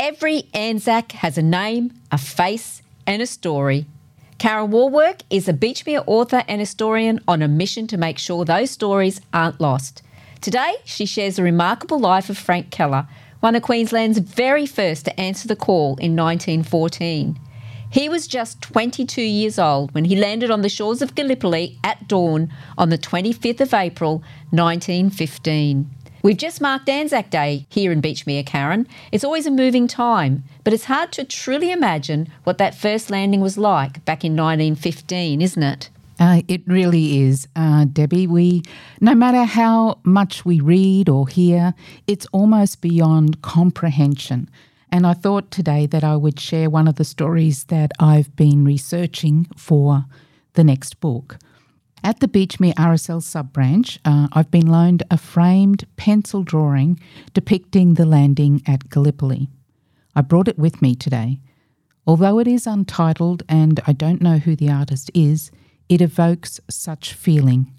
Every Anzac has a name, a face and a story. Karen Warwork is a Beachmere author and historian on a mission to make sure those stories aren't lost. Today, she shares the remarkable life of Frank Keller, one of Queensland's very first to answer the call in 1914. He was just 22 years old when he landed on the shores of Gallipoli at dawn on the 25th of April, 1915. We've just marked Anzac Day here in Beachmere, Karen. It's always a moving time, but it's hard to truly imagine what that first landing was like back in 1915, isn't it? It really is, Debbie. No matter how much we read or hear, it's almost beyond comprehension. And I thought today that I would share one of the stories that I've been researching for the next book. At the Beachmere RSL sub-branch, I've been loaned a framed pencil drawing depicting the landing at Gallipoli. I brought it with me today. Although it is untitled and I don't know who the artist is, it evokes such feeling.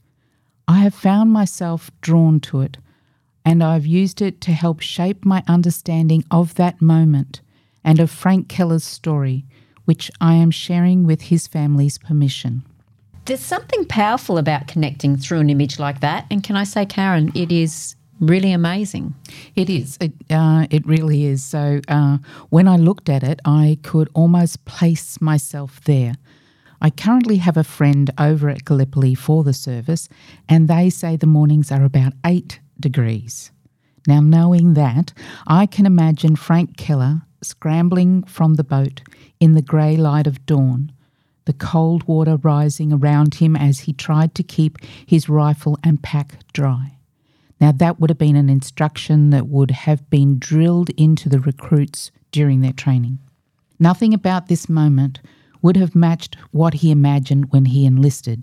I have found myself drawn to it, and I've used it to help shape my understanding of that moment and of Frank Keller's story, which I am sharing with his family's permission. There's something powerful about connecting through an image like that. And can I say, Karen, it is really amazing. It is. It really is. So when I looked at it, I could almost place myself there. I currently have a friend over at Gallipoli for the service, and they say the mornings are about 8 degrees. Now, knowing that, I can imagine Frank Keller scrambling from the boat in the grey light of dawn, the cold water rising around him as he tried to keep his rifle and pack dry. Now, that would have been an instruction that would have been drilled into the recruits during their training. Nothing about this moment would have matched what he imagined when he enlisted.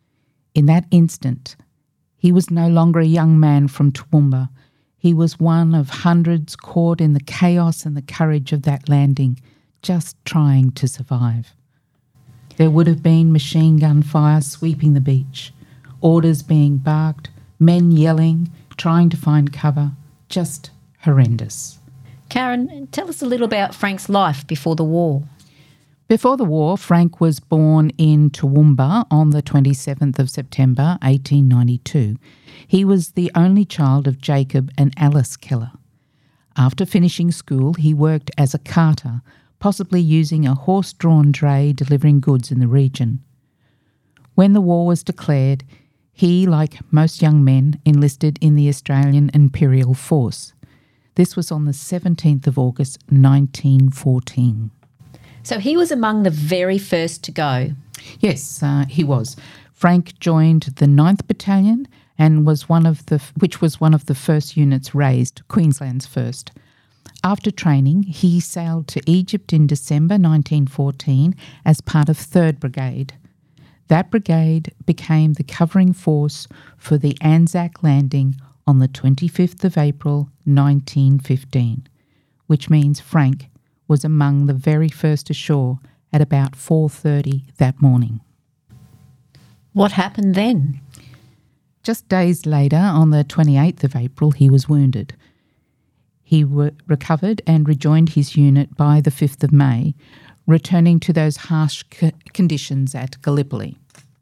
In that instant, he was no longer a young man from Toowoomba. He was one of hundreds caught in the chaos and the courage of that landing, just trying to survive. There would have been machine gun fire sweeping the beach, orders being barked, men yelling, trying to find cover, just horrendous. Karen, tell us a little about Frank's life before the war. Before the war, Frank was born in Toowoomba on the 27th of September 1892. He was the only child of Jacob and Alice Keller. After finishing school, he worked as a carter, possibly using a horse-drawn dray delivering goods in the region. When the war was declared, he, like most young men, enlisted in the Australian Imperial Force. This was on the 17th of August 1914. So he was among the very first to go. Yes, he was. Frank joined the 9th Battalion and was which was one of the first units raised, Queensland's first. After training, he sailed to Egypt in December 1914 as part of 3rd Brigade. That brigade became the covering force for the Anzac landing on the 25th of April 1915, which means Frank was among the very first ashore at about 4:30 that morning. What happened then? Just days later, on the 28th of April, he was wounded. He recovered and rejoined his unit by the 5th of May, returning to those harsh conditions at Gallipoli.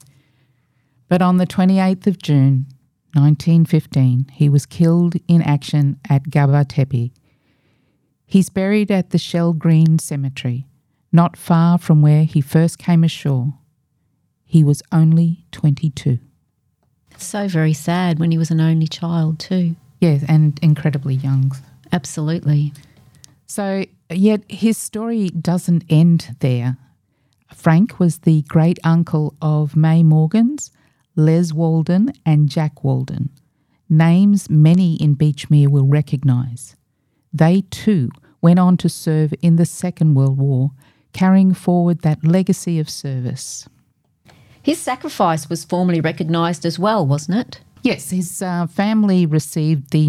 But on the 28th of June, 1915, he was killed in action at Gaba Tepe. He's buried at the Shell Green Cemetery, not far from where he first came ashore. He was only 22. It's so very sad when he was an only child too. Yes, and incredibly young. Absolutely. So, yet his story doesn't end there. Frank was the great uncle of May Morgans, Les Walden and Jack Walden, names many in Beachmere will recognise. They too went on to serve in the Second World War, carrying forward that legacy of service. His sacrifice was formally recognised as well, wasn't it? Yes, his family received the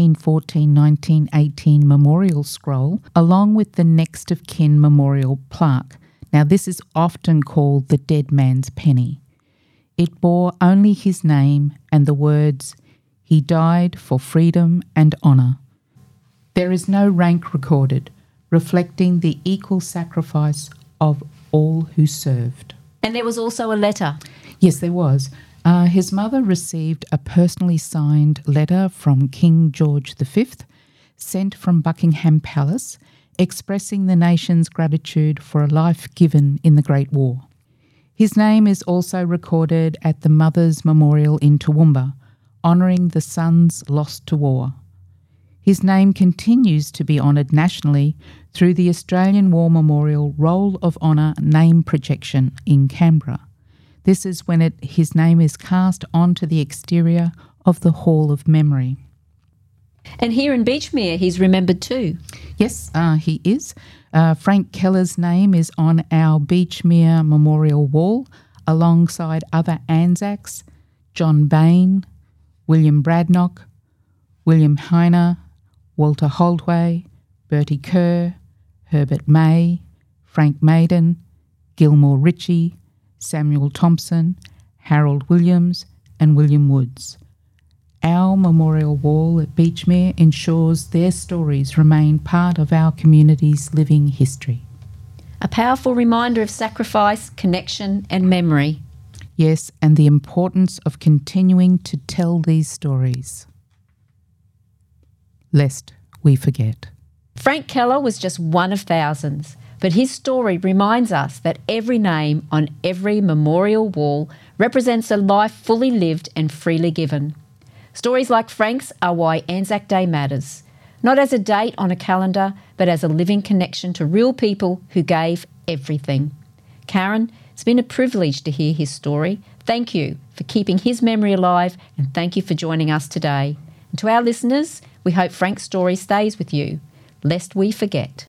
1914-1918 Memorial Scroll along with the Next of Kin Memorial Plaque. Now, this is often called the Dead Man's Penny. It bore only his name and the words, "He died for freedom and honour." There is no rank recorded, reflecting the equal sacrifice of all who served. And there was also a letter. Yes, there was. His mother received a personally signed letter from King George V, sent from Buckingham Palace, expressing the nation's gratitude for a life given in the Great War. His name is also recorded at the Mother's Memorial in Toowoomba, honouring the sons lost to war. His name continues to be honoured nationally through the Australian War Memorial Roll of Honour name projection in Canberra. This is when his name is cast onto the exterior of the Hall of Memory. And here in Beachmere, he's remembered too. Yes, he is. Frank Keller's name is on our Beachmere Memorial Wall alongside other Anzacs, John Bain, William Bradnock, William Heiner, Walter Holdway, Bertie Kerr, Herbert May, Frank Maiden, Gilmore Ritchie, Samuel Thompson, Harold Williams and William Woods. Our memorial wall at Beachmere ensures their stories remain part of our community's living history. A powerful reminder of sacrifice, connection and memory. Yes, and the importance of continuing to tell these stories, lest we forget. Frank Keller was just one of thousands, but his story reminds us that every name on every memorial wall represents a life fully lived and freely given. Stories like Frank's are why Anzac Day matters, not as a date on a calendar, but as a living connection to real people who gave everything. Karen, it's been a privilege to hear his story. Thank you for keeping his memory alive, and thank you for joining us today. And to our listeners, we hope Frank's story stays with you, lest we forget.